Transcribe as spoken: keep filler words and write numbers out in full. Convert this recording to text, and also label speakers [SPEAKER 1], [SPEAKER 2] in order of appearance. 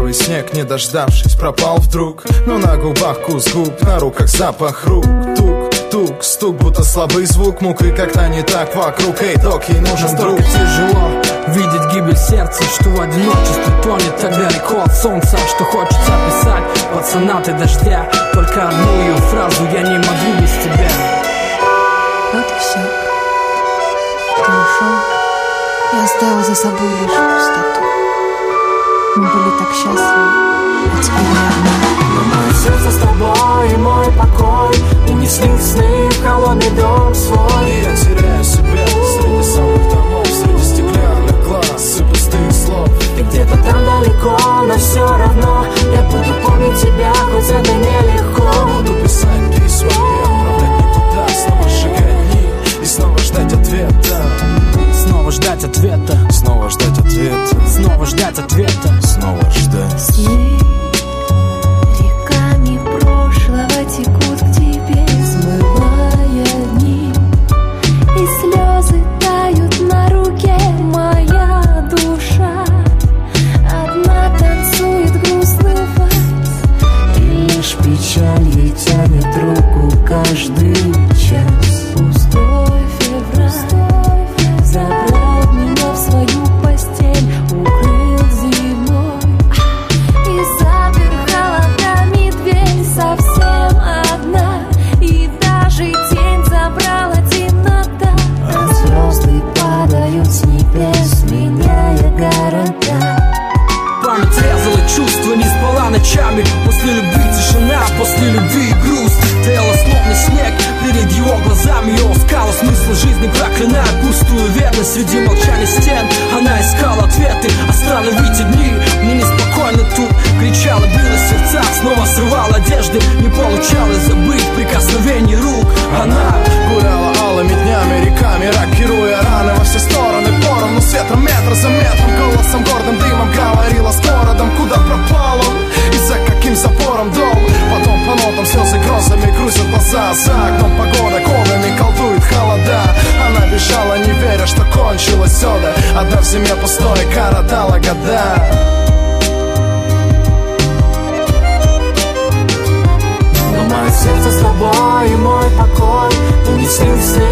[SPEAKER 1] Первый снег, не дождавшись, пропал вдруг. Но на губах вкус губ, на руках запах рук. Тук, тук, стук, будто слабый звук. Мукой как-то не так вокруг. Эй, док, ей нужен друг.
[SPEAKER 2] Тяжело видеть гибель сердца, что в одиночестве тонет так далеко от солнца, что хочется писать под сонаты дождя. Только одну ее фразу: я не могу без тебя.
[SPEAKER 3] Вот и все. Ты ушел и оставил за собой лишь пустоту. Мы были так счастливы, а теперь не одна.
[SPEAKER 4] Но мое сердце с тобой и мой покой унесли сны в холодный дом свой.
[SPEAKER 1] И я теряю себя среди самых домов, среди стеклянных глаз и пустых слов.
[SPEAKER 4] Ты где-то там далеко, но все равно я буду помнить тебя, хоть это нелегко.
[SPEAKER 1] Буду писать письма и отправлять никуда, снова сжигать дни и снова ждать ответа.
[SPEAKER 2] Снова ждать ответа,
[SPEAKER 1] снова ждать ответа,
[SPEAKER 2] снова ждать ответа,
[SPEAKER 1] снова ждать.
[SPEAKER 3] Сны реками прошлого текут к тебе, смывая дни, и слезы тают на руке. Моя душа одна танцует грустный вальс, и лишь печаль ей тянет руку каждый час. Пустой февраль забрал меня в свою постель, укрыл зимой и запер холодами дверь. Совсем одна, и даже тень забрала темнота, а звезды падают с небес, меняя города.
[SPEAKER 2] Память резала чувства, не спала ночами. После любви тишина, после любви грусть. Тело словно снег перед его глазами. Его искала смысл жизни, проклиная пустую верность. Среди молчания стен она искала ответы. Остановите дни, мне неспокойно тут. Кричала, билась в сердцах, снова срывала одежды. Не получалось забыть прикосновение рук. Она
[SPEAKER 1] гуляла алыми днями, реками, рокируя раны во все стороны поровну, с ветром метр за метром. Голосом гордым дымом говорила с городом, куда пропал он и за каким запором дом. Потом по нотам слезы грозами крутят глаза. За окном погода колами колдует холода. Она бежала, не веря, что кончилось все, да. Одна в зиме пустой, коротала года.
[SPEAKER 4] Но мое сердце с тобой и мой покой унесли сны